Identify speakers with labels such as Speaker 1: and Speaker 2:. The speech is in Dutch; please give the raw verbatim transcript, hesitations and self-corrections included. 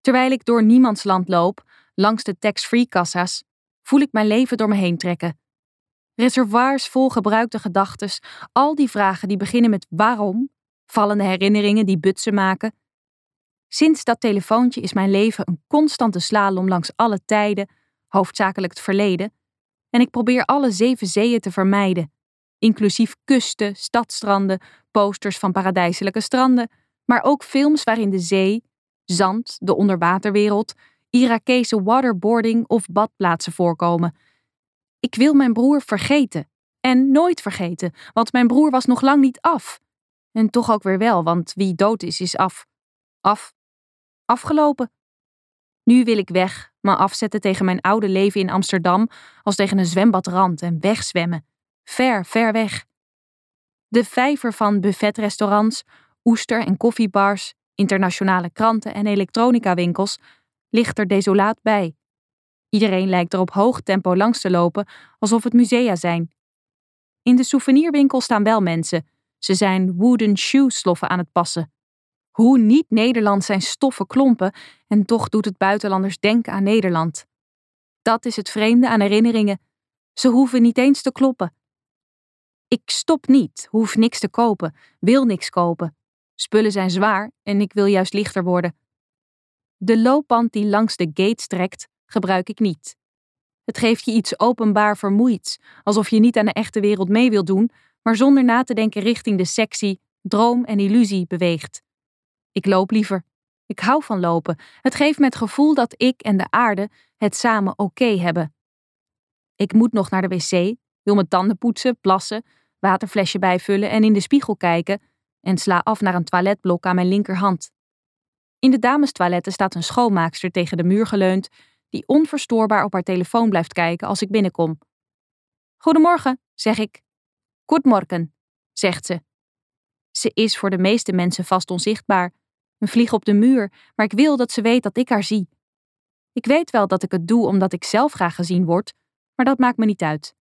Speaker 1: Terwijl ik door niemandsland loop, langs de tax-free kassa's, voel ik mijn leven door me heen trekken. Reservoirs vol gebruikte gedachtes, al die vragen die beginnen met waarom, vallende herinneringen die butsen maken. Sinds dat telefoontje is mijn leven een constante slalom langs alle tijden, hoofdzakelijk het verleden, en ik probeer alle zeven zeeën te vermijden, inclusief kusten, stadstranden, posters van paradijselijke stranden, maar ook films waarin de zee, zand, de onderwaterwereld, Irakese waterboarding of badplaatsen voorkomen. Ik wil mijn broer vergeten. En nooit vergeten, want mijn broer was nog lang niet af. En toch ook weer wel, want wie dood is, is af. Af. Afgelopen. Nu wil ik weg, me afzetten tegen mijn oude leven in Amsterdam als tegen een zwembadrand en wegzwemmen. Ver, ver weg. De vijver van buffetrestaurants, oester- en koffiebars, internationale kranten en elektronicawinkels ligt er desolaat bij. Iedereen lijkt er op hoog tempo langs te lopen, alsof het musea zijn. In de souvenirwinkel staan wel mensen. Ze zijn wooden shoe sloffen aan het passen. Hoe niet Nederland zijn stoffen klompen en toch doet het buitenlanders denken aan Nederland. Dat is het vreemde aan herinneringen. Ze hoeven niet eens te kloppen. Ik stop niet, hoef niks te kopen, wil niks kopen. Spullen zijn zwaar en ik wil juist lichter worden. De loopband die langs de gates trekt, gebruik ik niet. Het geeft je iets openbaar vermoeids, alsof je niet aan de echte wereld mee wilt doen, maar zonder na te denken richting de sexy, droom en illusie beweegt. Ik loop liever. Ik hou van lopen. Het geeft me het gevoel dat ik en de aarde het samen oké hebben. Ik moet nog naar de wc, wil mijn tanden poetsen, plassen, waterflesje bijvullen en in de spiegel kijken en sla af naar een toiletblok aan mijn linkerhand. In de damestoiletten staat een schoonmaakster tegen de muur geleund die onverstoorbaar op haar telefoon blijft kijken als ik binnenkom. Goedemorgen, zeg ik. Goedemorgen, zegt ze. Ze is voor de meeste mensen vast onzichtbaar, een vlieg op de muur, maar ik wil dat ze weet dat ik haar zie. Ik weet wel dat ik het doe omdat ik zelf graag gezien word, maar dat maakt me niet uit.